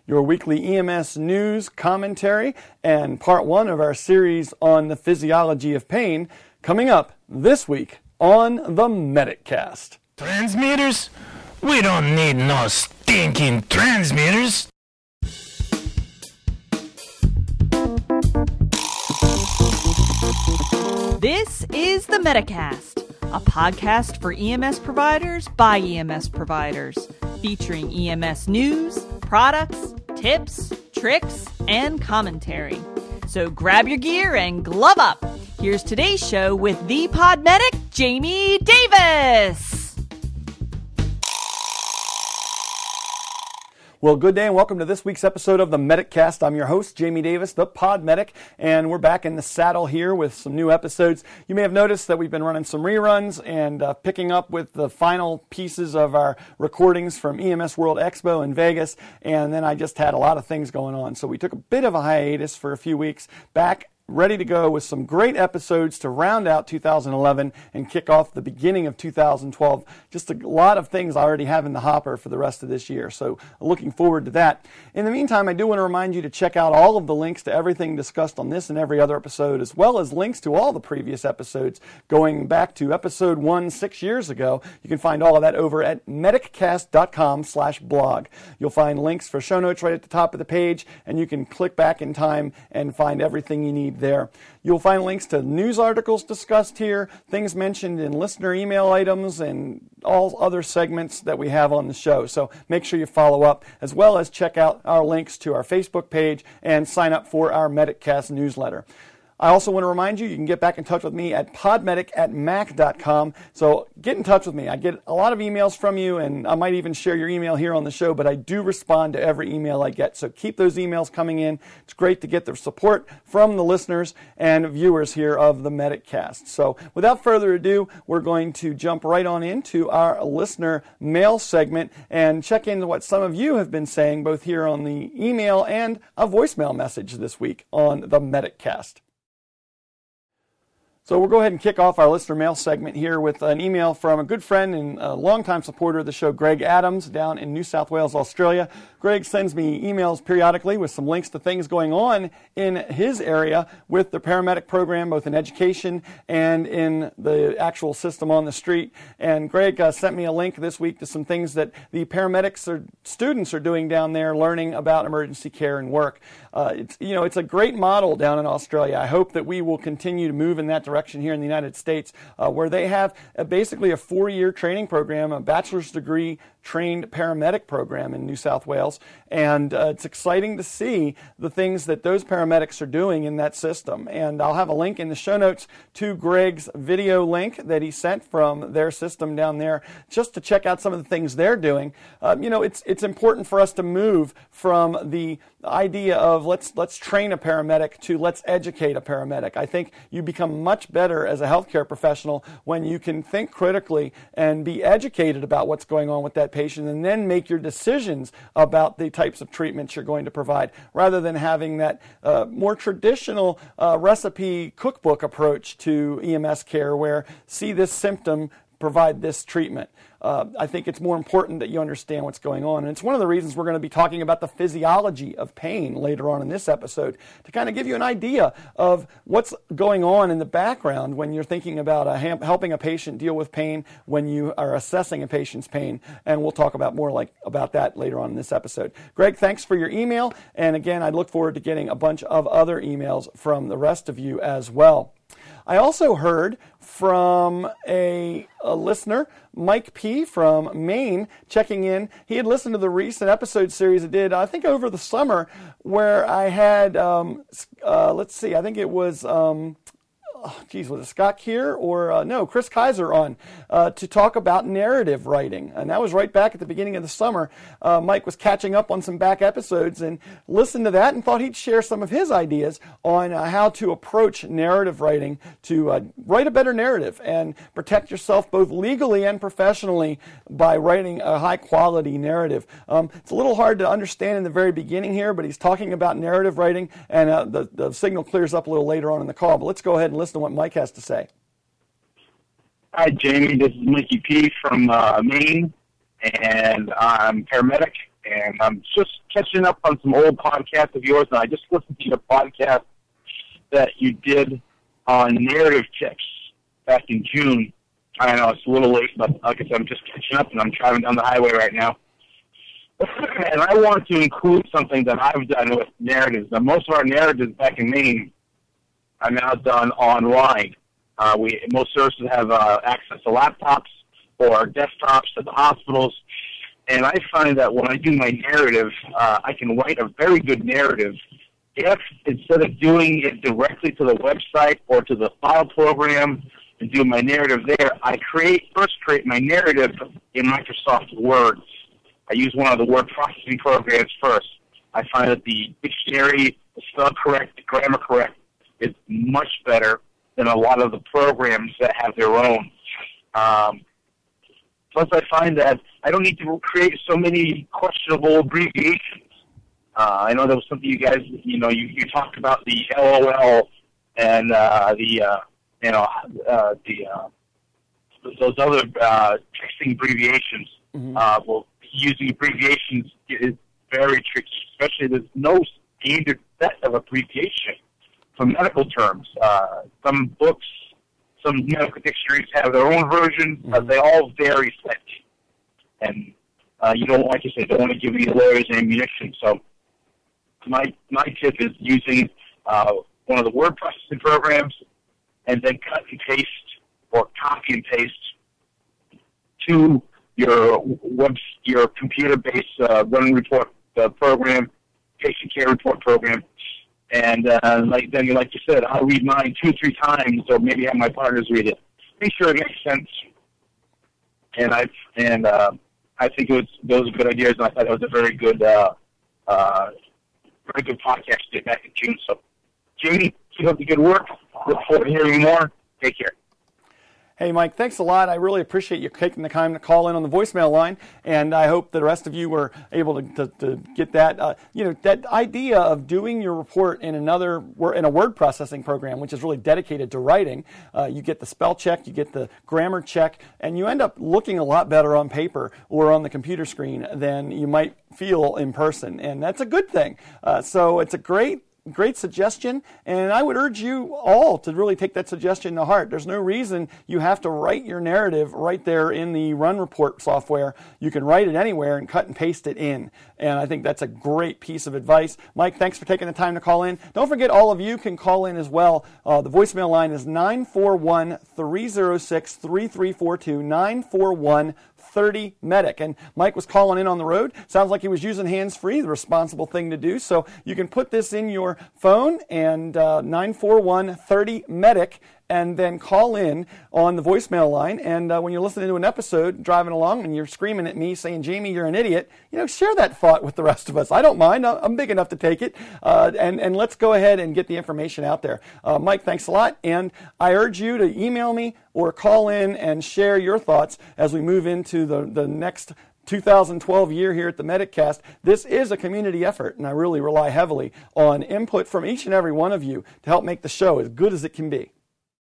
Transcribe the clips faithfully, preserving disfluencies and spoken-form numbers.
your weekly E M S news commentary, and part one of our series on the physiology of pain, coming up this week on the MedicCast. Transmitters? We don't need no stinking transmitters. This is the MedicCast, a podcast for E M S providers by E M S providers, featuring E M S news, products, tips, tricks, and commentary. So grab your gear and glove up. Here's today's show with the pod medic, Jamie Davis. Well, good day and welcome to this week's episode of the MedicCast. I'm your host, Jamie Davis, the Pod Medic, and we're back in the saddle here with some new episodes. You may have noticed that we've been running some reruns and uh, picking up with the final pieces of our recordings from E M S World Expo in Vegas, and then I just had a lot of things going on. So we took a bit of a hiatus for a few weeks, back ready to go with some great episodes to round out two thousand eleven and kick off the beginning of two thousand twelve. Just a lot of things I already have in the hopper for the rest of this year, so looking forward to that. In the meantime, I do want to remind you to check out all of the links to everything discussed on this and every other episode, as well as links to all the previous episodes going back to episode one six years ago. You can find all of that over at mediccast.com slash blog. You'll find links for show notes right at the top of the page, and you can click back in time and find everything you need there. You'll find links to news articles discussed here, things mentioned in listener email items, and all other segments that we have on the show. So make sure you follow up, as well as check out our links to our Facebook page and sign up for our MedicCast newsletter. I also want to remind you, you can get back in touch with me at podmedic at mac dot com. So get in touch with me. I get a lot of emails from you, and I might even share your email here on the show, but I do respond to every email I get. So keep those emails coming in. It's great to get the support from the listeners and viewers here of the MedicCast. So without further ado, we're going to jump right on into our listener mail segment and check into what some of you have been saying, both here on the email and a voicemail message this week on the MedicCast. So we'll go ahead and kick off our listener mail segment here with an email from a good friend and a longtime supporter of the show, Greg Adams, down in New South Wales, Australia. Greg sends me emails periodically with some links to things going on in his area with the paramedic program, both in education and in the actual system on the street. And Greg uh, sent me a link this week to some things that the paramedics or students are doing down there, learning about emergency care and work. Uh, it's, you know, it's a great model down in Australia. I hope that we will continue to move in that direction here in the United States, uh, where they have a, basically a four-year training program, a bachelor's degree trained paramedic program in New South Wales, and uh, it's exciting to see the things that those paramedics are doing in that system. And I'll have a link in the show notes to Greg's video link that he sent from their system down there, just to check out some of the things they're doing. Um, you know, it's it's important for us to move from the idea of let's let's train a paramedic to let's educate a paramedic. I think you become much better as a healthcare professional when you can think critically and be educated about what's going on with that patient, and then make your decisions about the types of treatments you're going to provide, rather than having that uh, more traditional uh, recipe cookbook approach to E M S care where see this symptom, provide this treatment. Uh, I think it's more important that you understand what's going on. And it's one of the reasons we're going to be talking about the physiology of pain later on in this episode, to kind of give you an idea of what's going on in the background when you're thinking about a, helping a patient deal with pain, when you are assessing a patient's pain. And we'll talk about more like about that later on in this episode. Greg, thanks for your email. And again, I look forward to getting a bunch of other emails from the rest of you as well. I also heard from a, a listener, Mike P. from Maine, checking in. He had listened to the recent episode series I did, I think over the summer, where I had, um, uh, let's see, I think it was... Um, Oh, geez, was it Scott Keir or uh, no, Chris Kaiser on uh, to talk about narrative writing. And that was right back at the beginning of the summer. Uh, Mike was catching up on some back episodes and listened to that and thought he'd share some of his ideas on uh, how to approach narrative writing to uh, write a better narrative and protect yourself both legally and professionally by writing a high-quality narrative. Um, it's a little hard to understand in the very beginning here, but he's talking about narrative writing, and uh, the, the signal clears up a little later on in the call. But let's go ahead and listen to what Mike has to say. Hi, Jamie. This is Mikey P. from uh, Maine, and I'm paramedic. and I'm just catching up on some old podcasts of yours, and I just listened to the podcast that you did on narrative tips back in June. I know it's a little late, but like I said, I'm just catching up, and I'm driving down the highway right now. And I wanted to include something that I've done with narratives. Now, most of our narratives back in Maine are now done online. Uh, we most services have uh, access to laptops or desktops at the hospitals, and I find that when I do my narrative, uh, I can write a very good narrative if, instead of doing it directly to the website or to the file program and do my narrative there, I create first create my narrative in Microsoft Word. I use one of the word processing programs first. I find that the dictionary, the spell correct, the grammar correct, is much better than a lot of the programs that have their own. Um, plus, I find that I don't need to create so many questionable abbreviations. Uh, I know there was something you guys, you know, you, you talked about the L O L and uh, the, uh, you know, uh, the uh, those other uh, texting abbreviations. Mm-hmm. Uh, well, using abbreviations is very tricky, especially there's no standard set of abbreviation for medical terms. Uh, some books, some medical dictionaries have their own version, mm-hmm. but they all vary slightly. And uh, you don't, like you said, don't want to give the lawyers ammunition. So my my tip is using uh, one of the word processing programs and then cut and paste or copy and paste to your web, your computer-based uh, running report uh, program, patient care report program, and uh, like then, like you said, I'll read mine two, three times, or maybe have my partners read it. Make sure it makes sense. And I and uh, I think it was those are good ideas, and I thought it was a very good, uh, uh, very good podcast you did back in June. So, Jamie, keep up the good work. Look forward to hearing more. Take care. Hey, Mike, thanks a lot. I really appreciate you taking the time to call in on the voicemail line, and I hope the rest of you were able to, to, to get that, uh, you know, that idea of doing your report in another, in a word processing program, which is really dedicated to writing. Uh, you get the spell check, you get the grammar check, and you end up looking a lot better on paper or on the computer screen than you might feel in person, and that's a good thing. Uh, so it's a great Great suggestion, and I would urge you all to really take that suggestion to heart. There's no reason you have to write your narrative right there in the Run Report software. You can write it anywhere and cut and paste it in, and I think that's a great piece of advice. Mike, thanks for taking the time to call in. Don't forget, all of you can call in as well. Uh, the voicemail line is nine four one, three oh six, three three four two, nine four one, thirty medic. And Mike was calling in on the road. Sounds like he was using hands-free, the responsible thing to do. So you can put this in your phone and uh, nine four one, thirty medic, and then call in on the voicemail line. And uh, when you're listening to an episode, driving along, and you're screaming at me saying, Jamie, you're an idiot, you know, share that thought with the rest of us. I don't mind. I'm big enough to take it. Uh, and, and let's go ahead and get the information out there. Uh, Mike, thanks a lot. And I urge you to email me or call in and share your thoughts as we move into the, the next two thousand twelve year here at the MedicCast. This is a community effort, and I really rely heavily on input from each and every one of you to help make the show as good as it can be.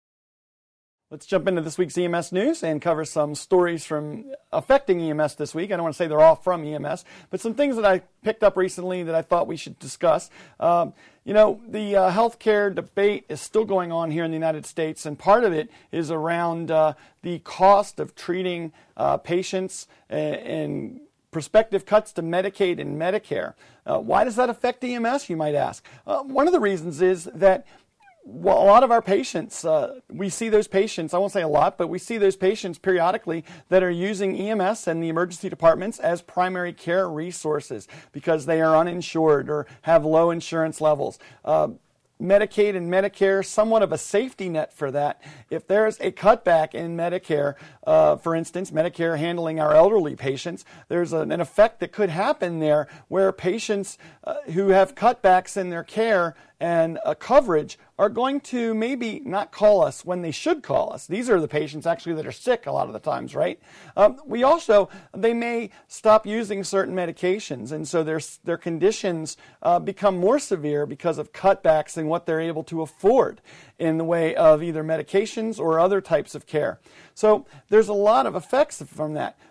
Let's jump into this week's E M S news and cover some stories from affecting E M S this week. I don't want to say they're all from E M S, but some things that I picked up recently that I thought we should discuss. Um, you know, the uh, healthcare debate is still going on here in the United States, and part of it is around uh, the cost of treating uh, patients and, and prospective cuts to Medicaid and Medicare. Uh, why does that affect E M S, you might ask? Uh, one of the reasons is that well, a lot of our patients, uh, we see those patients, I won't say a lot, but we see those patients periodically that are using E M S and the emergency departments as primary care resources because they are uninsured or have low insurance levels. Uh, Medicaid and Medicare, somewhat of a safety net for that. If there's a cutback in Medicare, uh, for instance, Medicare handling our elderly patients, there's an, an effect that could happen there where patients uh, who have cutbacks in their care and uh, coverage are going to maybe not call us when they should call us. These are the patients actually that are sick a lot of the times, right? Um, we also, they may stop using certain medications, and so their, their conditions uh, become more severe because of cutbacks in what they're able to afford in the way of either medications or other types of care. So there's a lot of effects from that.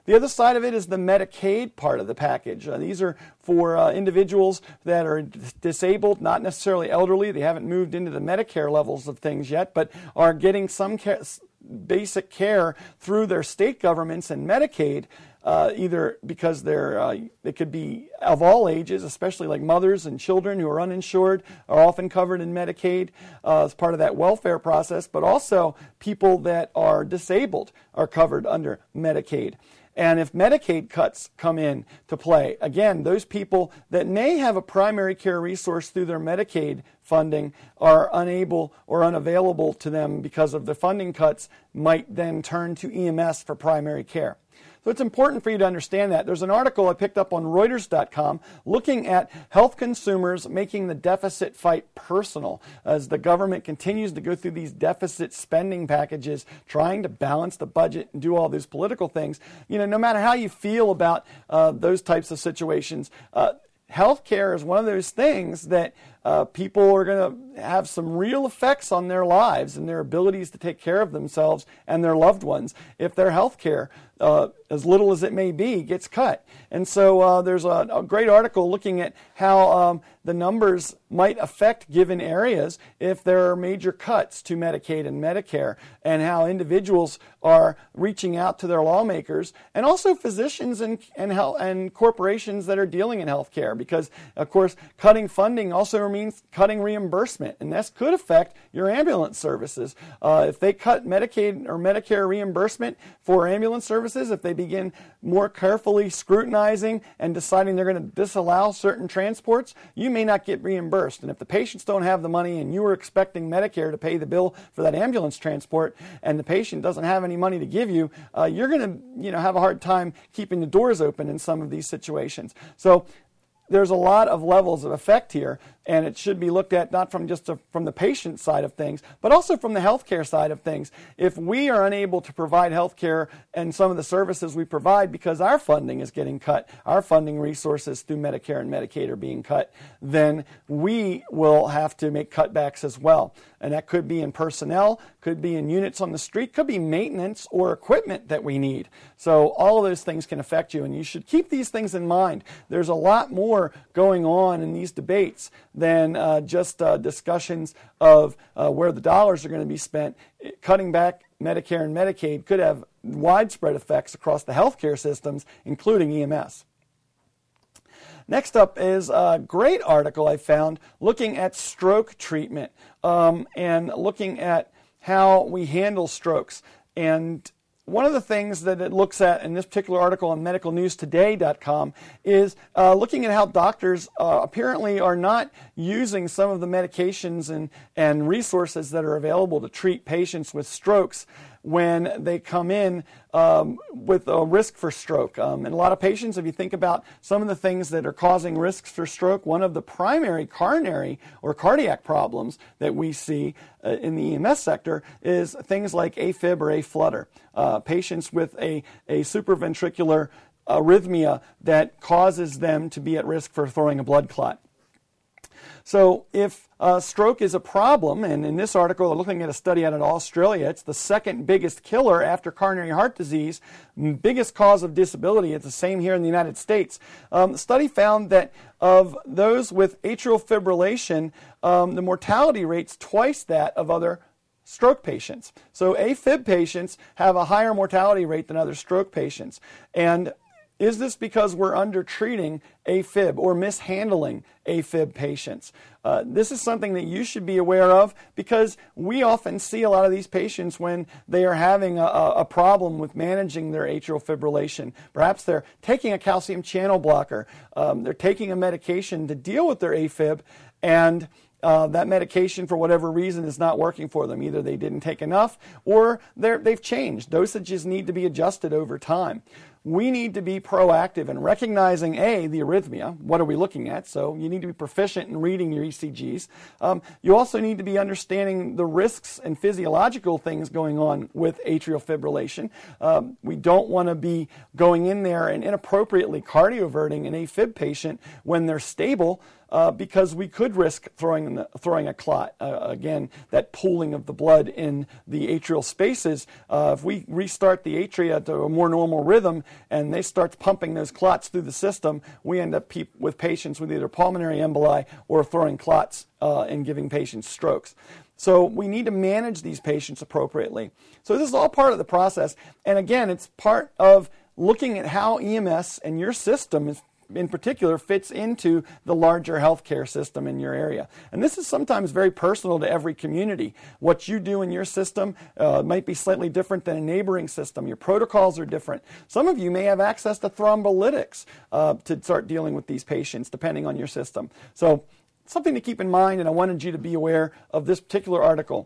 The other side of it is the Medicaid part of the package. Uh, these are for uh, individuals that are d- disabled, not necessarily elderly. They haven't moved into the Medicare levels of things yet, but are getting some care, basic care through their state governments and Medicaid, uh, either because they're uh, they could be of all ages, especially like mothers and children who are uninsured are often covered in Medicaid uh, as part of that welfare process, but also people that are disabled are covered under Medicaid. And if Medicaid cuts come in to play, again, those people that may have a primary care resource through their Medicaid funding are unable or unavailable to them because of the funding cuts, might then turn to E M S for primary care. So it's important for you to understand that. There's an article I picked up on Reuters dot com looking at health consumers making the deficit fight personal as the government continues to go through these deficit spending packages, trying to balance the budget and do all these political things. You know, no matter how you feel about uh, those types of situations, uh, healthcare is one of those things that uh, people are going to have some real effects on their lives and their abilities to take care of themselves and their loved ones if their healthcare, uh, as little as it may be, gets cut. And so uh, there's a, a great article looking at how um, the numbers might affect given areas if there are major cuts to Medicaid and Medicare, and how individuals are reaching out to their lawmakers and also physicians and and, health, and corporations that are dealing in healthcare, because of course cutting funding also means cutting reimbursement, and this could affect your ambulance services. Uh, if they cut Medicaid or Medicare reimbursement for ambulance services, if they begin more carefully scrutinizing and deciding they're going to disallow certain transports, you may not get reimbursed. And if the patients don't have the money and you were expecting Medicare to pay the bill for that ambulance transport and the patient doesn't have any money to give you, uh, you're going to you know, have a hard time keeping the doors open in some of these situations. So there's a lot of levels of effect here, and it should be looked at not from just a, from the patient side of things, but also from the healthcare side of things. If we are unable to provide healthcare and some of the services we provide because our funding is getting cut, our funding resources through Medicare and Medicaid are being cut, then we will have to make cutbacks as well. And that could be in personnel, could be in units on the street, could be maintenance or equipment that we need. So all of those things can affect you, and you should keep these things in mind. There's a lot more going on in these debates than uh, just uh, discussions of uh, where the dollars are going to be spent. Cutting back Medicare and Medicaid could have widespread effects across the healthcare systems, including E M S. Next up is a great article I found looking at stroke treatment um, and looking at how we handle strokes. And one of the things that it looks at in this particular article on medical news today dot com is uh, looking at how doctors uh, apparently are not using some of the medications and, and resources that are available to treat patients with strokes when they come in um, with a risk for stroke. Um, and a lot of patients, if you think about some of the things that are causing risks for stroke, one of the primary coronary or cardiac problems that we see uh, in the E M S sector is things like AFib or A-flutter. Uh, patients with a, a supraventricular arrhythmia that causes them to be at risk for throwing a blood clot. So if uh, stroke is a problem, and in this article they're looking at a study out of Australia, it's the second biggest killer after coronary heart disease, biggest cause of disability. It's the same here in the United States. Um, the study found that of those with atrial fibrillation, um, the mortality rate's twice that of other stroke patients. So AFib patients have a higher mortality rate than other stroke patients. And is this because we're under-treating AFib or mishandling AFib patients? Uh, this is something that you should be aware of, because we often see a lot of these patients when they are having a, a problem with managing their atrial fibrillation. Perhaps they're taking a calcium channel blocker, um, they're taking a medication to deal with their AFib, and Uh, that medication, for whatever reason, is not working for them. Either they didn't take enough or they're, they've changed. Dosages need to be adjusted over time. We need to be proactive in recognizing, A, the arrhythmia. What are we looking at? So you need to be proficient in reading your E C Gs. Um, you also need to be understanding the risks and physiological things going on with atrial fibrillation. Um, we don't want to be going in there and inappropriately cardioverting an AFib patient when they're stable. uh, because we could risk throwing the, throwing a clot. Uh, again, that pooling of the blood in the atrial spaces. Uh, if we restart the atria to a more normal rhythm and they start pumping those clots through the system, we end up pe- with patients with either pulmonary emboli or throwing clots uh, and giving patients strokes. So we need to manage these patients appropriately. So this is all part of the process. And again, it's part of looking at how E M S and your system is, in particular, fits into the larger healthcare system in your area. And this is sometimes very personal to every community. What you do in your system uh, might be slightly different than a neighboring system. Your protocols are different. Some of you may have access to thrombolytics uh, to start dealing with these patients, depending on your system. So something to keep in mind, and I wanted you to be aware of this particular article.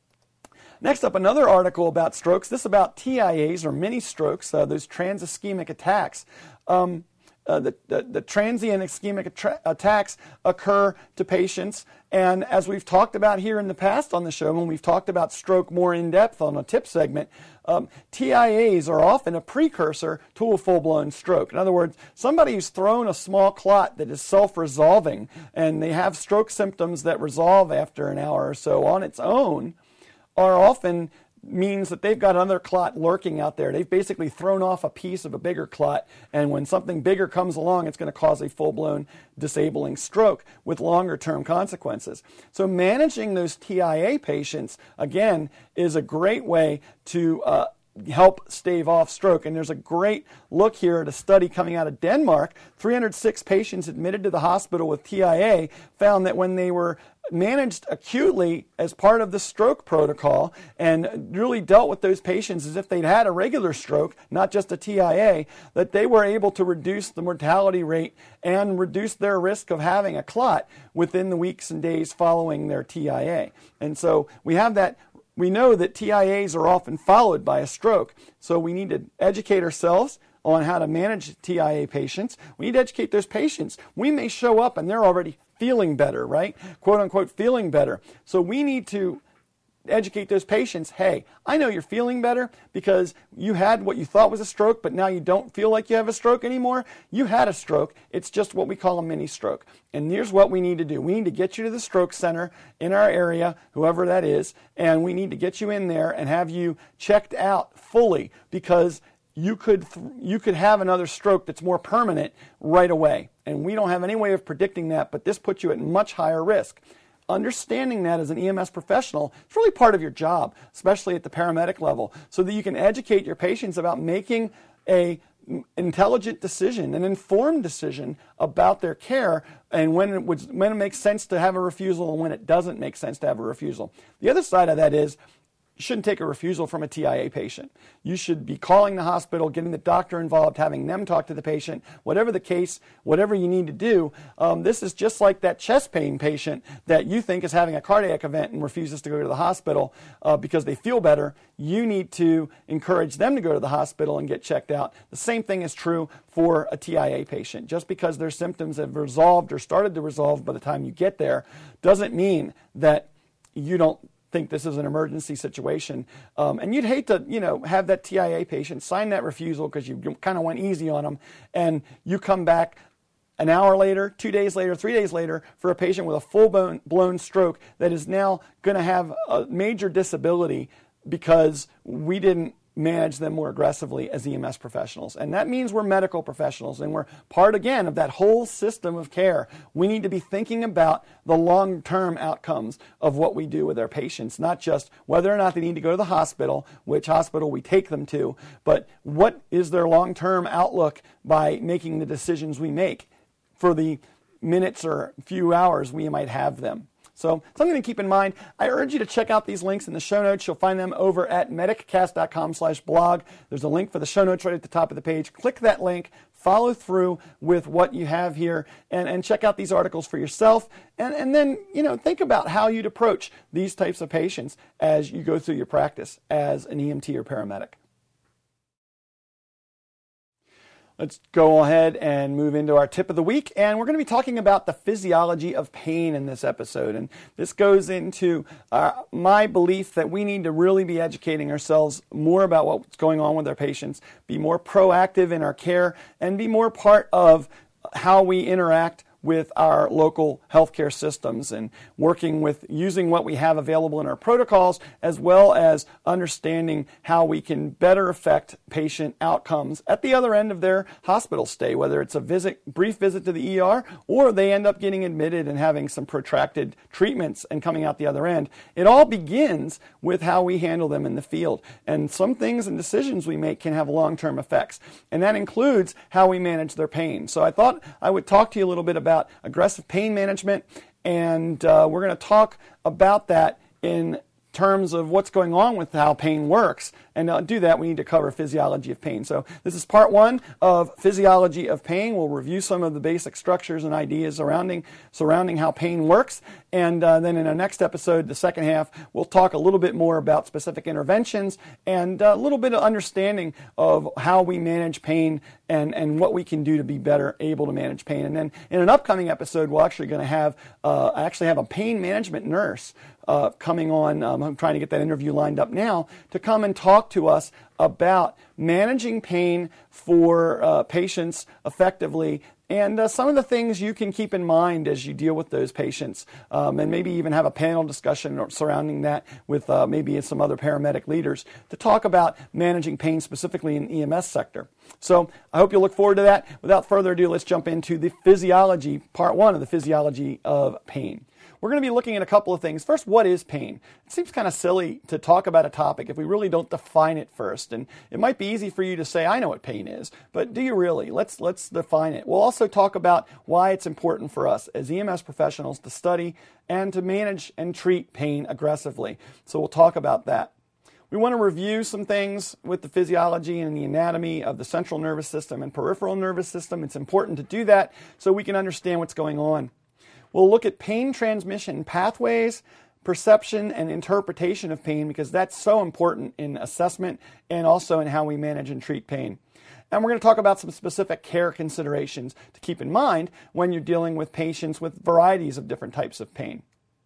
Next up, another article about strokes. This is about T I As, or mini strokes, uh, those trans-ischemic attacks. Um, uh, the, the, the transient ischemic attra- attacks occur to patients, and as we've talked about here in the past on the show, when we've talked about stroke more in depth on a tip segment, um, T I As are often a precursor to a full-blown stroke. In other words, somebody who's thrown a small clot that is self-resolving, and they have stroke symptoms that resolve after an hour or so on its own, are often means that they've got another clot lurking out there. They've basically thrown off a piece of a bigger clot, and when something bigger comes along, it's going to cause a full-blown disabling stroke with longer-term consequences. So managing those T I A patients, again, is a great way to uh, help stave off stroke. And there's a great look here at a study coming out of Denmark. three hundred six patients admitted to the hospital with T I A found that when they were managed acutely as part of the stroke protocol and really dealt with those patients as if they'd had a regular stroke, not just a T I A, that they were able to reduce the mortality rate and reduce their risk of having a clot within the weeks and days following their T I A. And so we have that. We know that T I As are often followed by a stroke, so we need to educate ourselves on how to manage T I A patients. We need to educate those patients. We may show up and they're already feeling better, right? Quote unquote, feeling better. So we need to educate those patients. Hey, I know you're feeling better because you had what you thought was a stroke, but now you don't feel like you have a stroke anymore. You had a stroke. It's just what we call a mini stroke. And here's what we need to do. We need to get you to the stroke center in our area, whoever that is, and we need to get you in there and have you checked out fully, because you could th- you could have another stroke that's more permanent right away. And we don't have any way of predicting that, but this puts you at much higher risk. Understanding that as an E M S professional is really part of your job, especially at the paramedic level, so that you can educate your patients about making a intelligent decision, an informed decision about their care, and when it would, when it makes sense to have a refusal and when it doesn't make sense to have a refusal. The other side of that is, you shouldn't take a refusal from a T I A patient. You should be calling the hospital, getting the doctor involved, having them talk to the patient, whatever the case, whatever you need to do. Um, this is just like that chest pain patient that you think is having a cardiac event and refuses to go to the hospital uh, because they feel better. You need to encourage them to go to the hospital and get checked out. The same thing is true for a T I A patient. Just because their symptoms have resolved or started to resolve by the time you get there doesn't mean that you don't think this is an emergency situation. Um, and you'd hate to, you know, have that T I A patient sign that refusal because you kind of went easy on them, and you come back an hour later, two days later, three days later for a patient with a full-blown stroke that is now going to have a major disability because we didn't manage them more aggressively as E M S professionals. And that means we're medical professionals, and we're part, again, of that whole system of care. We need to be thinking about the long-term outcomes of what we do with our patients, not just whether or not they need to go to the hospital, which hospital we take them to, but what is their long-term outlook by making the decisions we make for the minutes or few hours we might have them. So something to keep in mind. I urge you to check out these links in the show notes. You'll find them over at mediccast.com slash blog. There's a link for the show notes right at the top of the page. Click that link, follow through with what you have here, and, and check out these articles for yourself. And, and then, you know, think about how you'd approach these types of patients as you go through your practice as an E M T or paramedic. Let's go ahead and move into our tip of the week, and we're going to be talking about the physiology of pain in this episode. And this goes into uh, my belief that we need to really be educating ourselves more about what's going on with our patients, be more proactive in our care, and be more part of how we interact with our local healthcare systems and working with using what we have available in our protocols, as well as understanding how we can better affect patient outcomes at the other end of their hospital stay, whether it's a visit, brief visit to the E R, or they end up getting admitted and having some protracted treatments and coming out the other end. It all begins with how we handle them in the field. And some things and decisions we make can have long-term effects. And that includes how we manage their pain. So I thought I would talk to you a little bit about aggressive pain management, and uh, we're going to talk about that in terms of what's going on with how pain works. And to do that, we need to cover physiology of pain. So this is part one of physiology of pain. We'll review some of the basic structures and ideas surrounding, surrounding how pain works. And uh, then in our next episode, the second half, we'll talk a little bit more about specific interventions and a little bit of understanding of how we manage pain and, and what we can do to be better able to manage pain. And then in an upcoming episode, we're actually going to have, uh, actually have a pain management nurse uh, coming on. Um, I'm trying to get that interview lined up now to come and talk to us about managing pain for uh, patients effectively, and uh, some of the things you can keep in mind as you deal with those patients, um, and maybe even have a panel discussion surrounding that with uh, maybe some other paramedic leaders to talk about managing pain specifically in the E M S sector. So I hope you'll look forward to that. Without further ado, let's jump into the physiology, part one of the physiology of pain. We're going to be looking at a couple of things. First, what is pain? It seems kind of silly to talk about a topic if we really don't define it first. And it might be easy for you to say, I know what pain is, but do you really? Let's, let's define it. We'll also talk about why it's important for us as E M S professionals to study and to manage and treat pain aggressively. So we'll talk about that. We want to review some things with the physiology and the anatomy of the central nervous system and peripheral nervous system. It's important to do that so we can understand what's going on. We'll look at pain transmission pathways, perception, and interpretation of pain, because that's so important in assessment and also in how we manage and treat pain. And we're going to talk about some specific care considerations to keep in mind when you're dealing with patients with varieties of different types of pain.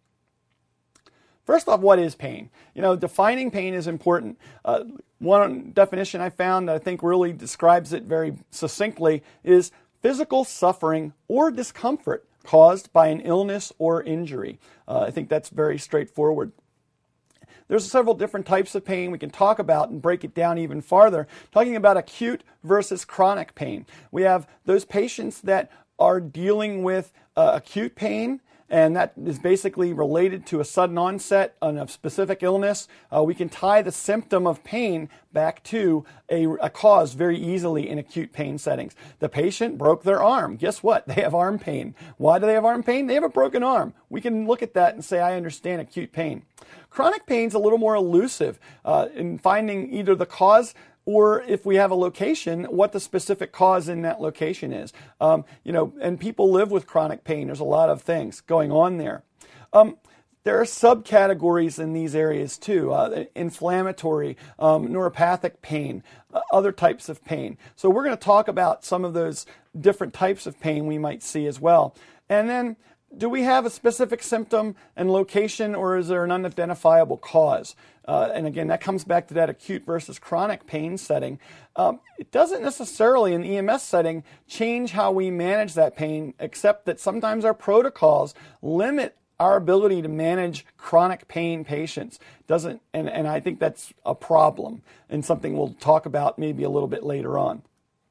First off, what is pain? You know, defining pain is important. Uh, one definition I found that I think really describes it very succinctly is physical suffering or discomfort caused by an illness or injury. Uh, I think that's very straightforward. There's several different types of pain we can talk about and break it down even farther, talking about acute versus chronic pain. We have those patients that are dealing with uh, acute pain, and that is basically related to a sudden onset on a specific illness. Uh, we can tie the symptom of pain back to a, a cause very easily in acute pain settings. The patient broke their arm. Guess what? They have arm pain. Why do they have arm pain? They have a broken arm. We can look at that and say, I understand acute pain. Chronic pain is a little more elusive uh, in finding either the cause or if we have a location, what the specific cause in that location is. Um, you know, and people live with chronic pain. There's a lot of things going on there. Um, there are subcategories in these areas too, uh, inflammatory, um, neuropathic pain, uh, other types of pain. So we're going to talk about some of those different types of pain we might see as well. And then, do we have a specific symptom and location, or is there an unidentifiable cause? Uh, and again, that comes back to that acute versus chronic pain setting. Um, it doesn't necessarily, in the E M S setting, change how we manage that pain, except that sometimes our protocols limit our ability to manage chronic pain patients. Doesn't, and, and I think that's a problem, and something we'll talk about maybe a little bit later on.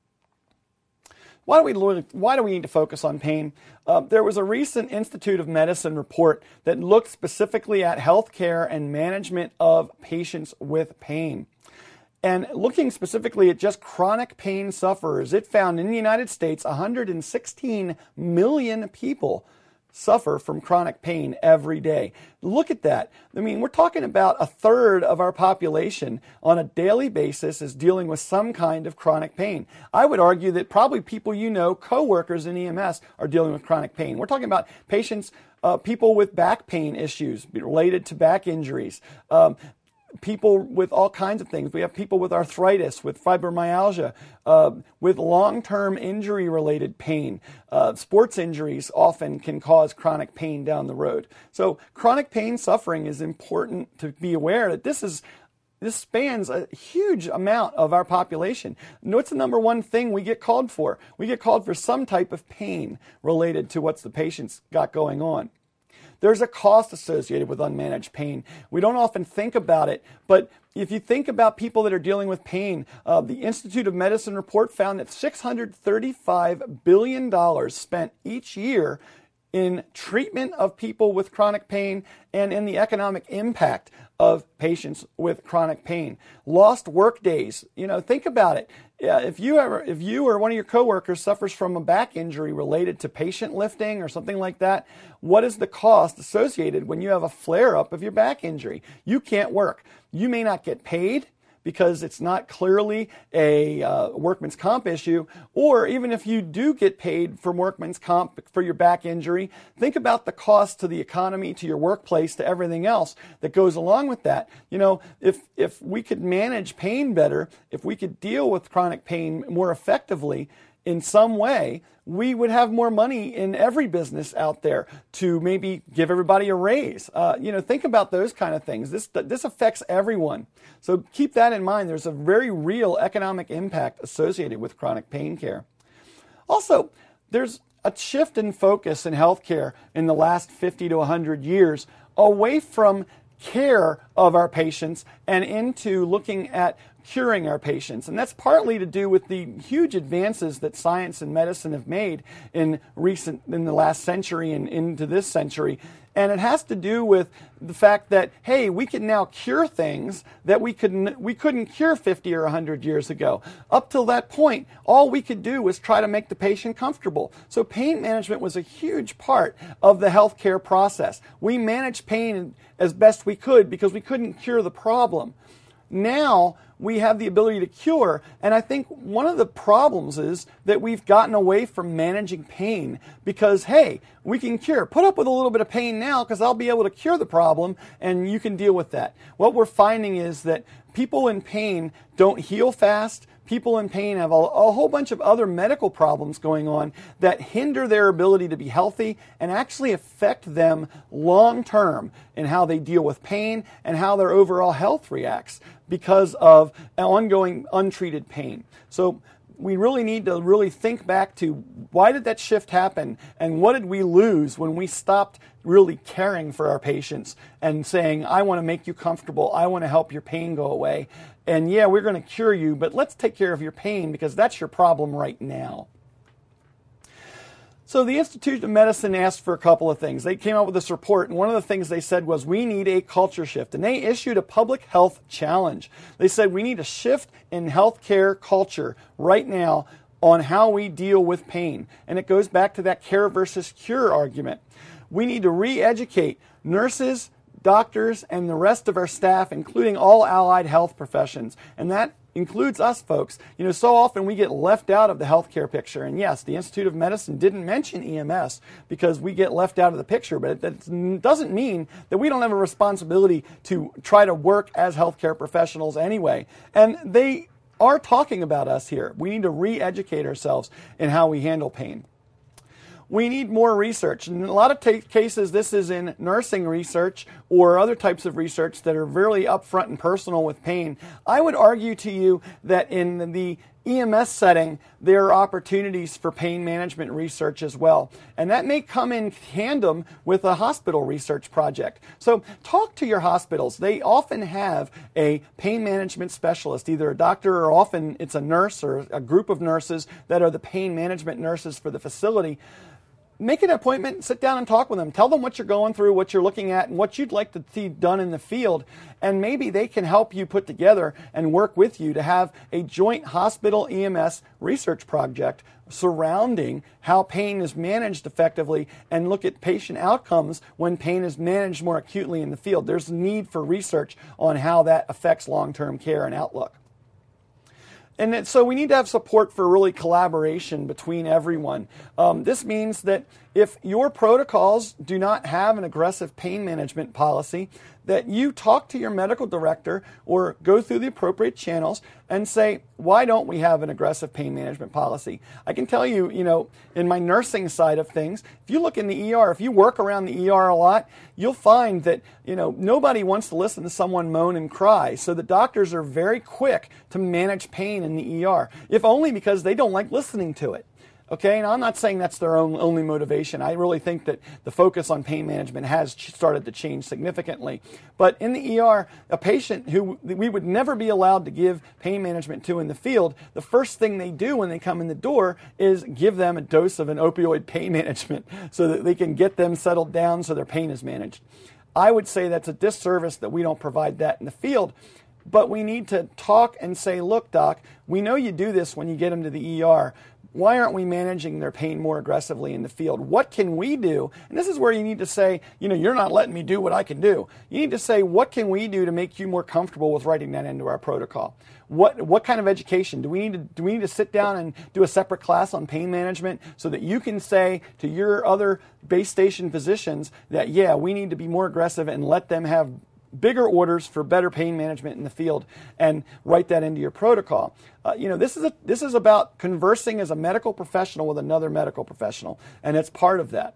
Why do we, why do we need to focus on pain? Uh, there was a recent Institute of Medicine report that looked specifically at healthcare and management of patients with pain. And looking specifically at just chronic pain sufferers, it found in the United States one hundred sixteen million people suffer from chronic pain every day. Look at that. I mean, we're talking about a third of our population on a daily basis is dealing with some kind of chronic pain. I would argue that probably people you know, coworkers in E M S, are dealing with chronic pain. We're talking about patients, uh, people with back pain issues related to back injuries, um, people with all kinds of things. We have people with arthritis, with fibromyalgia, uh, with long-term injury-related pain. Uh, sports injuries often can cause chronic pain down the road. So chronic pain suffering is important to be aware that this is this spans a huge amount of our population. What's the number one thing we get called for? We get called for some type of pain related to what's the patient's got going on. There's a cost associated with unmanaged pain. We don't often think about it, but if you think about people that are dealing with pain, uh, the Institute of Medicine report found that six hundred thirty-five billion dollars spent each year in treatment of people with chronic pain and in the economic impact of patients with chronic pain. Lost work days. You know, think about it. Yeah, if you ever, if you or one of your coworkers suffers from a back injury related to patient lifting or something like that, what is the cost associated when you have a flare-up of your back injury? You can't work. You may not get paid because it's not clearly a uh, workman's comp issue, or even if you do get paid for workman's comp for your back injury, think about the cost to the economy, to your workplace, to everything else that goes along with that. You know, if if we could manage pain better, if we could deal with chronic pain more effectively in some way, we would have more money in every business out there to maybe give everybody a raise. Uh, you know, think about those kind of things. This this affects everyone. So keep that in mind. There's a very real economic impact associated with chronic pain care. Also, there's a shift in focus in healthcare in the last fifty to one hundred years away from care of our patients and into looking at curing our patients. And that's partly to do with the huge advances that science and medicine have made in recent, in the last century and into this century. And it has to do with the fact that, hey, we can now cure things that we couldn't, we couldn't cure fifty or one hundred years ago. Up till that point, all we could do was try to make the patient comfortable. So pain management was a huge part of the healthcare process. We managed pain as best we could because we couldn't cure the problem. Now we have the ability to cure, and I think one of the problems is that we've gotten away from managing pain because, hey, we can cure. Put up with a little bit of pain now because I'll be able to cure the problem and you can deal with that. What we're finding is that people in pain don't heal fast. People in pain have a, a whole bunch of other medical problems going on that hinder their ability to be healthy and actually affect them long term in how they deal with pain and how their overall health reacts because of ongoing untreated pain. So we really need to really think back to why did that shift happen and what did we lose when we stopped really caring for our patients and saying, I want to make you comfortable, I want to help your pain go away. And yeah, we're going to cure you, but let's take care of your pain because that's your problem right now. So the Institute of Medicine asked for a couple of things. They came out with this report, and one of the things they said was we need a culture shift. And they issued a public health challenge. They said we need a shift in healthcare culture right now on how we deal with pain. And it goes back to that care versus cure argument. We need to re-educate nurses, doctors, and the rest of our staff, including all allied health professions. And that includes us folks. You know, so often we get left out of the healthcare picture. And yes, the Institute of Medicine didn't mention E M S because we get left out of the picture, but that doesn't mean that we don't have a responsibility to try to work as healthcare professionals anyway. And they are talking about us here. We need to re-educate ourselves in how we handle pain. We need more research. In a lot of t- cases, this is in nursing research or other types of research that are really upfront and personal with pain. I would argue to you that in the E M S setting, there are opportunities for pain management research as well. And that may come in tandem with a hospital research project. So talk to your hospitals. They often have a pain management specialist, either a doctor or often it's a nurse or a group of nurses that are the pain management nurses for the facility. Make an appointment, sit down and talk with them. Tell them what you're going through, what you're looking at, and what you'd like to see done in the field. And maybe they can help you put together and work with you to have a joint hospital E M S research project surrounding how pain is managed effectively and look at patient outcomes when pain is managed more acutely in the field. There's a need for research on how that affects long-term care and outlook. And so we need to have support for really collaboration between everyone. Um, this means that if your protocols do not have an aggressive pain management policy, that you talk to your medical director or go through the appropriate channels and say, why don't we have an aggressive pain management policy? I can tell you, you know, in my nursing side of things, if you look in the E R, if you work around the E R a lot, you'll find that, you know, nobody wants to listen to someone moan and cry. So the doctors are very quick to manage pain in the E R, if only because they don't like listening to it. Okay, now I'm not saying that's their own only motivation. I really think that the focus on pain management has ch- started to change significantly. But in the E R, a patient who we would never be allowed to give pain management to in the field, the first thing they do when they come in the door is give them a dose of an opioid pain management so that they can get them settled down so their pain is managed. I would say that's a disservice that we don't provide that in the field. But we need to talk and say, look, doc, we know you do this when you get them to the E R. Why aren't we managing their pain more aggressively in the field? What can we do? And this is where you need to say, you know, you're not letting me do what I can do. You need to say, what can we do to make you more comfortable with writing that into our protocol? What what kind of education? Do we need to do we need to sit down and do a separate class on pain management so that you can say to your other base station physicians that, yeah, we need to be more aggressive and let them have bigger orders for better pain management in the field and write that into your protocol. Uh, you know, this is a, this is about conversing as a medical professional with another medical professional, and it's part of that.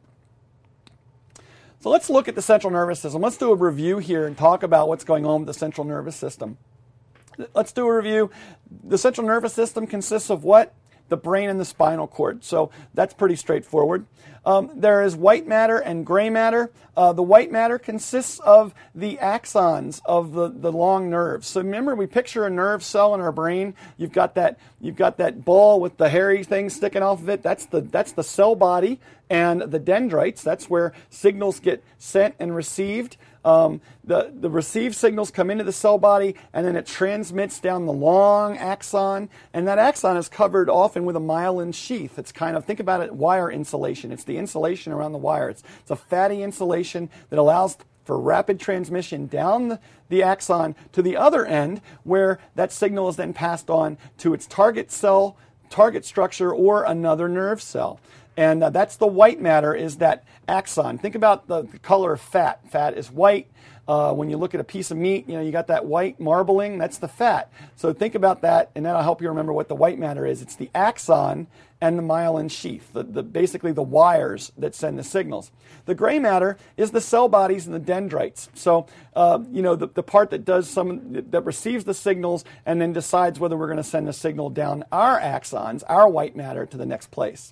So let's look at the central nervous system. Let's do a review here and talk about what's going on with the central nervous system. Let's do a review. The central nervous system consists of what? The brain and the spinal cord. So that's pretty straightforward. Um, there is white matter and gray matter. Uh, the white matter consists of the axons of the, the long nerves. So remember, we picture a nerve cell in our brain. You've got that you've got that ball with the hairy thing sticking off of it. That's the that's the cell body, and the dendrites. That's where signals get sent and received. Um, the, the received signals come into the cell body, and then it transmits down the long axon, and that axon is covered often with a myelin sheath. It's kind of, think about it, wire insulation. It's the insulation around the wire. It's, it's a fatty insulation that allows for rapid transmission down the, the axon to the other end, where that signal is then passed on to its target cell, target structure, or another nerve cell. And uh, that's the white matter, is that axon. Think about the, the color of fat. Fat is white. Uh, when you look at a piece of meat, you know, you got that white marbling, that's the fat. So think about that, and that'll help you remember what the white matter is. It's the axon and the myelin sheath, the, the, basically the wires that send the signals. The gray matter is the cell bodies and the dendrites. So, uh, you know, the, the part that does some, that receives the signals and then decides whether we're going to send the signal down our axons, our white matter, to the next place.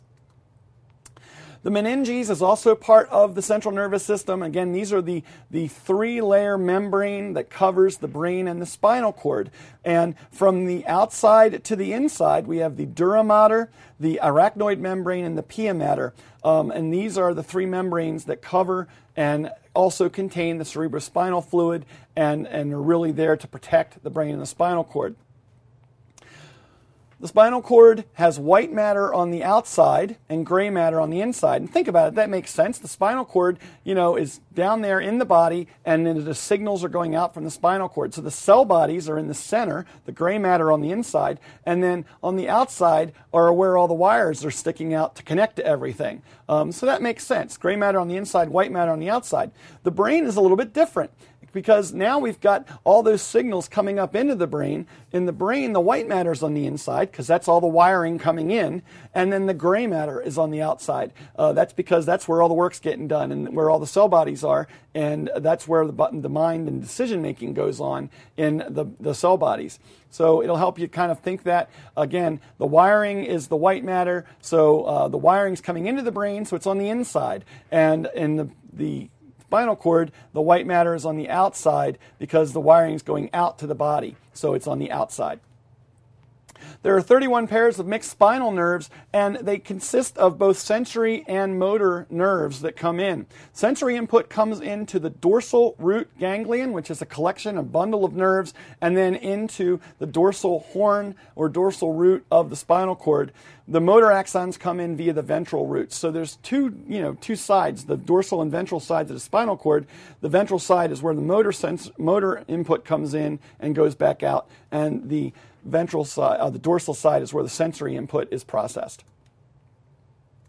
The meninges is also part of the central nervous system. Again, these are the, the three-layer membrane that covers the brain and the spinal cord. And from the outside to the inside, we have the dura mater, the arachnoid membrane, and the pia mater. Um, and these are the three membranes that cover and also contain the cerebrospinal fluid and, and are really there to protect the brain and the spinal cord. The spinal cord has white matter on the outside and gray matter on the inside. And think about it, that makes sense. The spinal cord, you know, is down there in the body, and then the signals are going out from the spinal cord. So the cell bodies are in the center, the gray matter on the inside, and then on the outside are where all the wires are sticking out to connect to everything. Um, so that makes sense. Gray matter on the inside, white matter on the outside. The brain is a little bit different, because now we've got all those signals coming up into the brain. In the brain, the white matter is on the inside, because that's all the wiring coming in, and then the gray matter is on the outside. Uh, that's because that's where all the work's getting done and where all the cell bodies are, and that's where the, the mind and decision-making goes on in the, the cell bodies. So it'll help you kind of think that, again, the wiring is the white matter, so uh, the wiring's coming into the brain, so it's on the inside, and in the, the spinal cord, the white matter is on the outside because the wiring is going out to the body, so it's on the outside. There are thirty-one pairs of mixed spinal nerves, and they consist of both sensory and motor nerves that come in. Sensory input comes into the dorsal root ganglion, which is a collection, a bundle of nerves, and then into the dorsal horn or dorsal root of the spinal cord. The motor axons come in via the ventral roots. So there's two, you know, two sides, the dorsal and ventral sides of the spinal cord. The ventral side is where the motor sense, motor input comes in and goes back out, and the ventral side, uh, the dorsal side is where the sensory input is processed.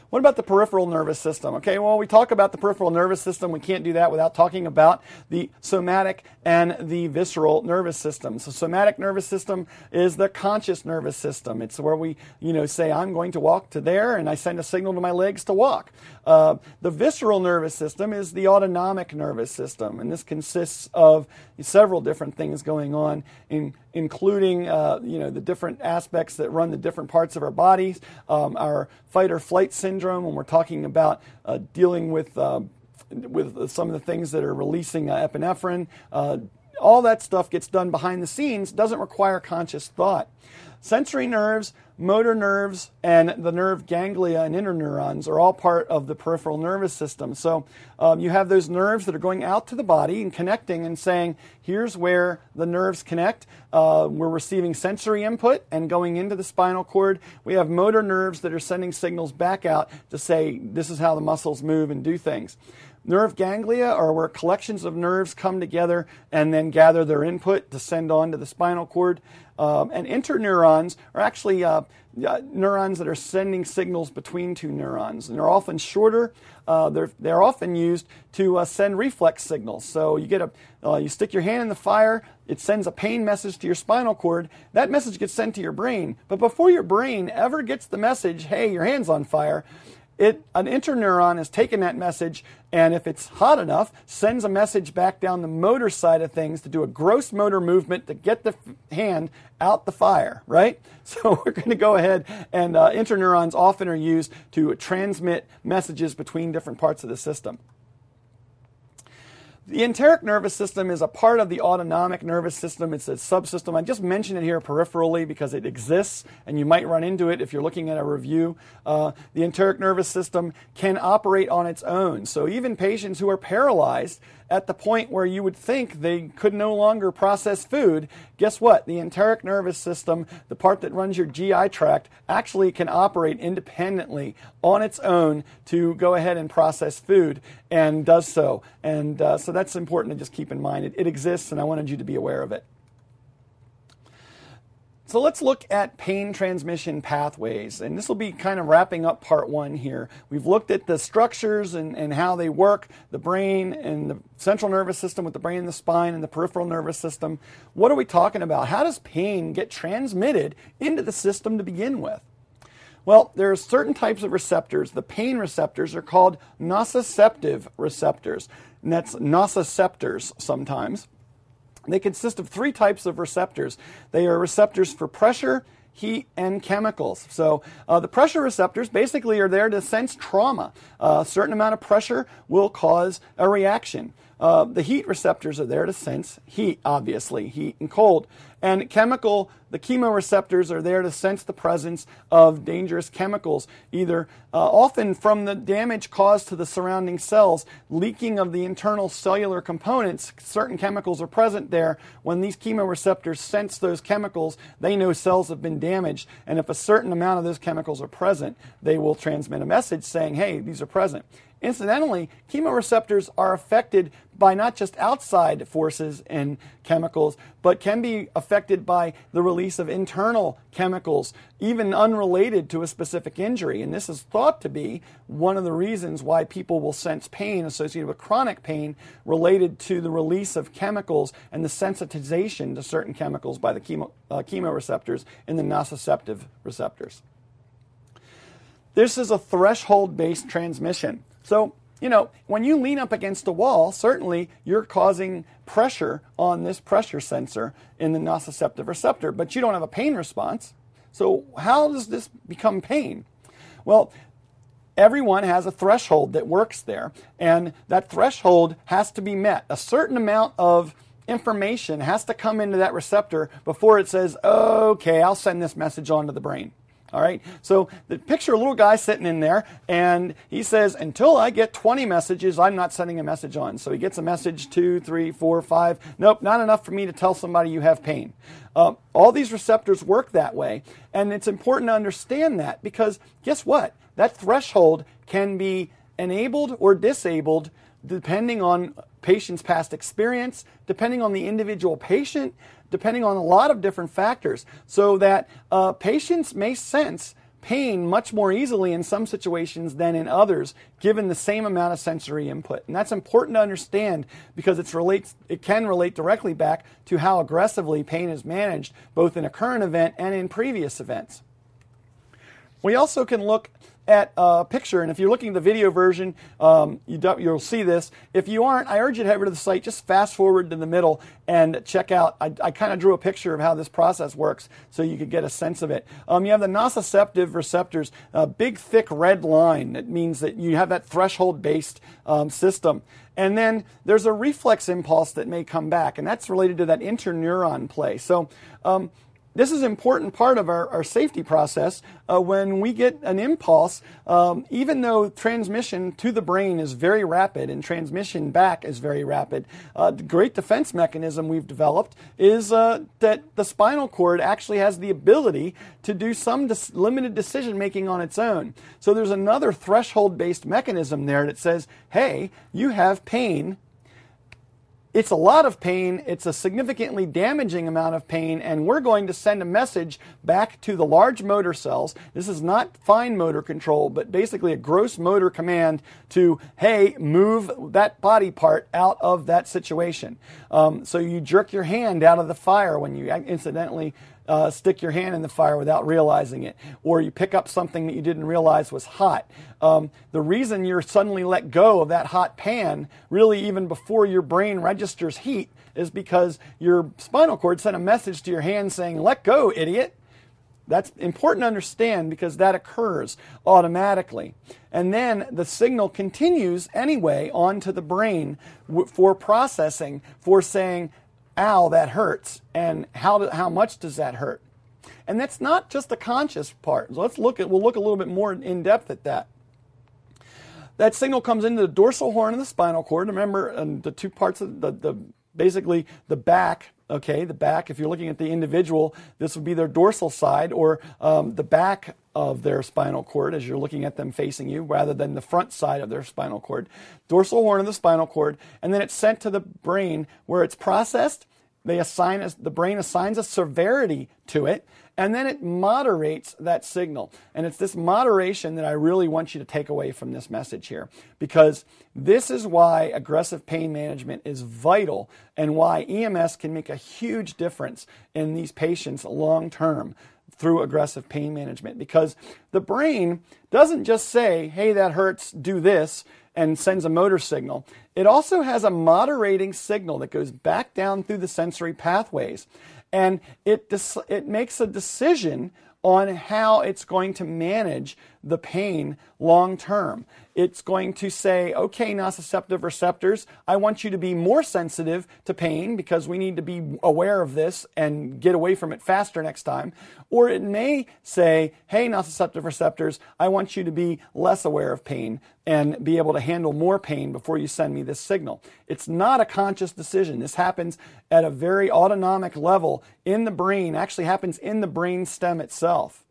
What about the peripheral nervous system? Okay, well, we talk about the peripheral nervous system. We can't do that without talking about the somatic and the visceral nervous system. So somatic nervous system is the conscious nervous system. It's where we, you know, say, I'm going to walk to there, and I send a signal to my legs to walk. Uh, the visceral nervous system is the autonomic nervous system, and this consists of several different things going on, in, including, uh, you know, the different aspects that run the different parts of our bodies, um, our fight or flight syndrome, when we're talking about uh, dealing with uh, with some of the things that are releasing uh, epinephrine. Uh, all that stuff gets done behind the scenes, doesn't require conscious thought. Sensory nerves, motor nerves, and the nerve ganglia and interneurons are all part of the peripheral nervous system. So um, you have those nerves that are going out to the body and connecting and saying, here's where the nerves connect. Uh, we're receiving sensory input and going into the spinal cord. We have motor nerves that are sending signals back out to say, this is how the muscles move and do things. Nerve ganglia are where collections of nerves come together and then gather their input to send on to the spinal cord. Um, and interneurons are actually uh, uh, neurons that are sending signals between two neurons. And they're often shorter. Uh, they're, they're often used to uh, send reflex signals. So you get a, uh, you stick your hand in the fire, it sends a pain message to your spinal cord. That message gets sent to your brain. But before your brain ever gets the message, hey, your hand's on fire, It, an interneuron has taken that message, and if it's hot enough, sends a message back down the motor side of things to do a gross motor movement to get the f- hand out the fire, right? So we're going to go ahead, and uh, interneurons often are used to transmit messages between different parts of the system. The enteric nervous system is a part of the autonomic nervous system. It's a subsystem. I just mentioned it here peripherally because it exists, and you might run into it if you're looking at a review. Uh, the enteric nervous system can operate on its own. So even patients who are paralyzed at the point where you would think they could no longer process food, guess what? The enteric nervous system, the part that runs your G I tract, actually can operate independently on its own to go ahead and process food, and does so. And uh, so that's important to just keep in mind. It, it exists, and I wanted you to be aware of it. So let's look at pain transmission pathways, and this will be kind of wrapping up part one here. We've looked at the structures and, and how they work, the brain and the central nervous system with the brain and the spine and the peripheral nervous system. What are we talking about? How does pain get transmitted into the system to begin with? Well, there are certain types of receptors. The pain receptors are called nociceptive receptors, and that's nociceptors sometimes. They consist of three types of receptors. They are receptors for pressure, heat, and chemicals. So uh, the pressure receptors basically are there to sense trauma. Uh, a certain amount of pressure will cause a reaction. Uh, the heat receptors are there to sense heat, obviously, heat and cold. And chemical, the chemoreceptors are there to sense the presence of dangerous chemicals, either uh, often from the damage caused to the surrounding cells, leaking of the internal cellular components. Certain chemicals are present there. When these chemoreceptors sense those chemicals, they know cells have been damaged. And if a certain amount of those chemicals are present, they will transmit a message saying, hey, these are present. Incidentally, chemoreceptors are affected by not just outside forces and chemicals, but can be affected by the release of internal chemicals, even unrelated to a specific injury. And this is thought to be one of the reasons why people will sense pain associated with chronic pain related to the release of chemicals and the sensitization to certain chemicals by the chemo, uh, chemoreceptors in the nociceptive receptors. This is a threshold-based transmission. So, you know, when you lean up against a wall, certainly you're causing pressure on this pressure sensor in the nociceptive receptor, but you don't have a pain response. So how does this become pain? Well, everyone has a threshold that works there, and that threshold has to be met. A certain amount of information has to come into that receptor before it says, okay, I'll send this message on to the brain. All right, so the picture a little guy sitting in there, and he says, until I get twenty messages, I'm not sending a message on. So he gets a message, two, three, four, five. Nope, not enough for me to tell somebody you have pain. Uh, all these receptors work that way, and it's important to understand that because guess what? That threshold can be enabled or disabled depending on patient's past experience, depending on the individual patient, depending on a lot of different factors, so that uh, patients may sense pain much more easily in some situations than in others, given the same amount of sensory input. And that's important to understand because it's relates, it can relate directly back to how aggressively pain is managed, both in a current event and in previous events. We also can look at a picture, and if you're looking at the video version, um, you do, you'll see this. If you aren't, I urge you to head over to the site, just fast forward to the middle and check out. I, I kind of drew a picture of how this process works so you could get a sense of it. Um, you have the nociceptive receptors, a big thick red line. That means that you have that threshold-based um, system. And then there's a reflex impulse that may come back, and that's related to that interneuron play. So um, this is an important part of our, our safety process. Uh, when we get an impulse, um, even though transmission to the brain is very rapid and transmission back is very rapid, uh, the great defense mechanism we've developed is uh, that the spinal cord actually has the ability to do some dis- limited decision making on its own. So there's another threshold-based mechanism there that says, hey, you have pain. It's a lot of pain, it's a significantly damaging amount of pain, and we're going to send a message back to the large motor cells. This is not fine motor control, but basically a gross motor command to, hey, move that body part out of that situation. Um, so you jerk your hand out of the fire when you incidentally Uh, stick your hand in the fire without realizing it, or you pick up something that you didn't realize was hot. Um, the reason you're suddenly let go of that hot pan, really even before your brain registers heat, is because your spinal cord sent a message to your hand saying, let go, idiot. That's important to understand because that occurs automatically. And then the signal continues anyway onto the brain w- for processing, for saying, ow, that hurts, and how do, how much does that hurt? And that's not just the conscious part. So let's look at, we'll look a little bit more in depth at that. That signal comes into the dorsal horn of the spinal cord. Remember, um, the two parts of the, the basically the back. Okay, the back, if you're looking at the individual, this would be their dorsal side, or um, the back of their spinal cord as you're looking at them facing you, rather than the front side of their spinal cord. Dorsal horn of the spinal cord, and then it's sent to the brain where it's processed. They assign a, the brain assigns a severity to it, and then it moderates that signal. And it's this moderation that I really want you to take away from this message here, because this is why aggressive pain management is vital and why E M S can make a huge difference in these patients long term through aggressive pain management. Because the brain doesn't just say, hey, that hurts, do this, and sends a motor signal. It also has a moderating signal that goes back down through the sensory pathways. And it des- it makes a decision on how it's going to manage the pain long term. It's going to say, okay, nociceptive receptors, I want you to be more sensitive to pain because we need to be aware of this and get away from it faster next time. Or it may say, hey, nociceptive receptors, I want you to be less aware of pain and be able to handle more pain before you send me this signal. It's not a conscious decision. This happens at a very autonomic level in the brain, actually happens in the brain stem itself.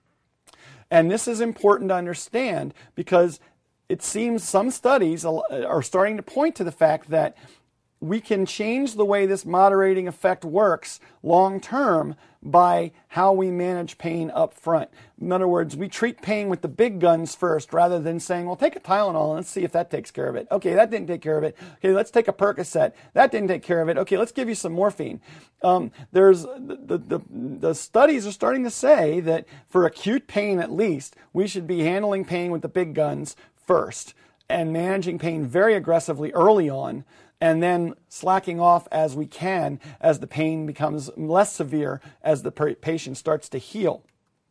And this is important to understand because it seems some studies are starting to point to the fact that we can change the way this moderating effect works long term by how we manage pain up front. In other words, we treat pain with the big guns first rather than saying, well, take a Tylenol and let's see if that takes care of it. Okay, that didn't take care of it. Okay, let's take a Percocet. That didn't take care of it. Okay, let's give you some morphine. Um, there's the, the, the studies are starting to say that for acute pain at least, we should be handling pain with the big guns first and managing pain very aggressively early on, and then slacking off as we can as the pain becomes less severe as the patient starts to heal.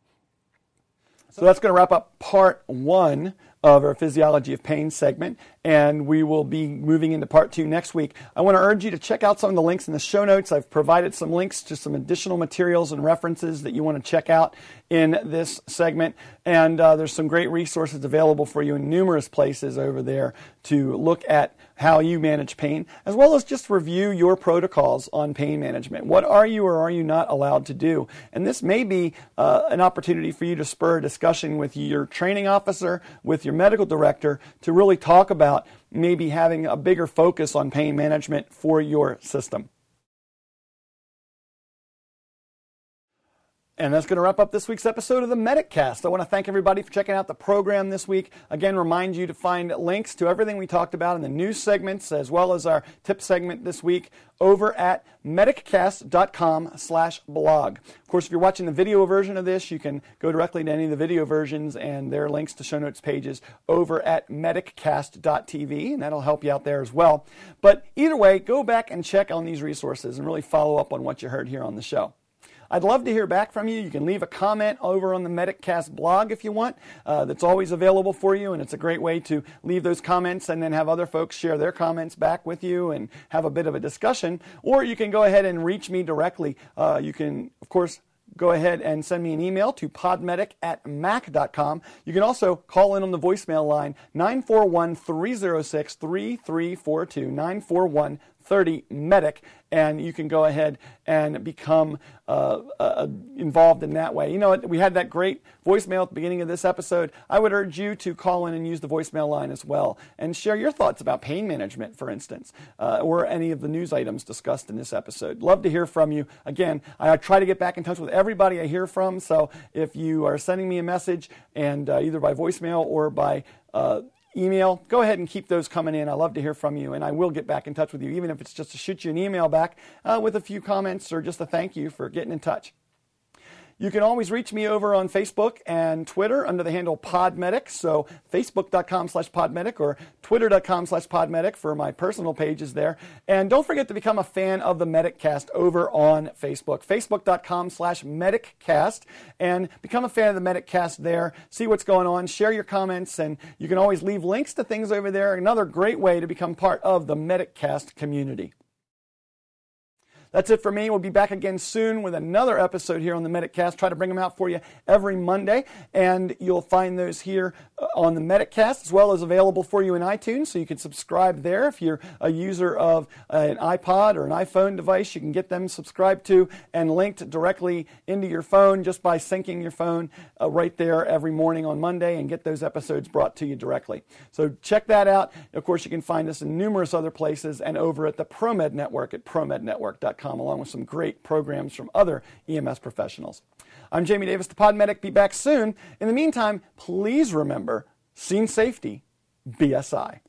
So that's going to wrap up part one of our Physiology of Pain segment, and we will be moving into part two next week. I want to urge you to check out some of the links in the show notes. I've provided some links to some additional materials and references that you want to check out in this segment, and uh, there's some great resources available for you in numerous places over there to look at how you manage pain, as well as just review your protocols on pain management. What are you or are you not allowed to do? And this may be uh, an opportunity for you to spur a discussion with your training officer, with your medical director, to really talk about maybe having a bigger focus on pain management for your system. And that's going to wrap up this week's episode of the MedicCast. I want to thank everybody for checking out the program this week. Again, remind you to find links to everything we talked about in the news segments as well as our tip segment this week over at mediccast.com slash blog. Of course, if you're watching the video version of this, you can go directly to any of the video versions, and there are links to show notes pages over at mediccast dot t v, and that'll help you out there as well. But either way, go back and check on these resources and really follow up on what you heard here on the show. I'd love to hear back from you. You can leave a comment over on the MedicCast blog if you want. Uh, that's always available for you, and it's a great way to leave those comments and then have other folks share their comments back with you and have a bit of a discussion. Or you can go ahead and reach me directly. Uh, you can, of course, go ahead and send me an email to podmedic at mac dot com. You can also call in on the voicemail line, nine four one, three oh six, three three four two, nine four one, thirty medic, and you can go ahead and become uh, uh, involved in that way. You know, we had that great voicemail at the beginning of this episode. I would urge you to call in and use the voicemail line as well and share your thoughts about pain management, for instance, uh, or any of the news items discussed in this episode. Love to hear from you. Again, I try to get back in touch with everybody I hear from, so if you are sending me a message, and uh, either by voicemail or by uh, email, go ahead and keep those coming in. I love to hear from you, and I will get back in touch with you, even if it's just to shoot you an email back uh, with a few comments or just a thank you for getting in touch. You can always reach me over on Facebook and Twitter under the handle Podmedic, so facebook.com slash Podmedic or twitter.com slash Podmedic for my personal pages there. And don't forget to become a fan of the MedicCast over on Facebook, facebook.com slash MedicCast, and become a fan of the MedicCast there. See what's going on, share your comments, and you can always leave links to things over there. Another great way to become part of the MedicCast community. That's it for me. We'll be back again soon with another episode here on the MedicCast. Try to bring them out for you every Monday, and you'll find those here on the MedicCast as well as available for you in iTunes, so you can subscribe there. If you're a user of an iPod or an iPhone device, you can get them subscribed to and linked directly into your phone just by syncing your phone uh, right there every morning on Monday and get those episodes brought to you directly. So check that out. Of course, you can find us in numerous other places and over at the ProMed Network at promed network dot com, along with some great programs from other E M S professionals. I'm Jamie Davis, the Podmedic. Be back soon. In the meantime, please remember, scene safety, B S I.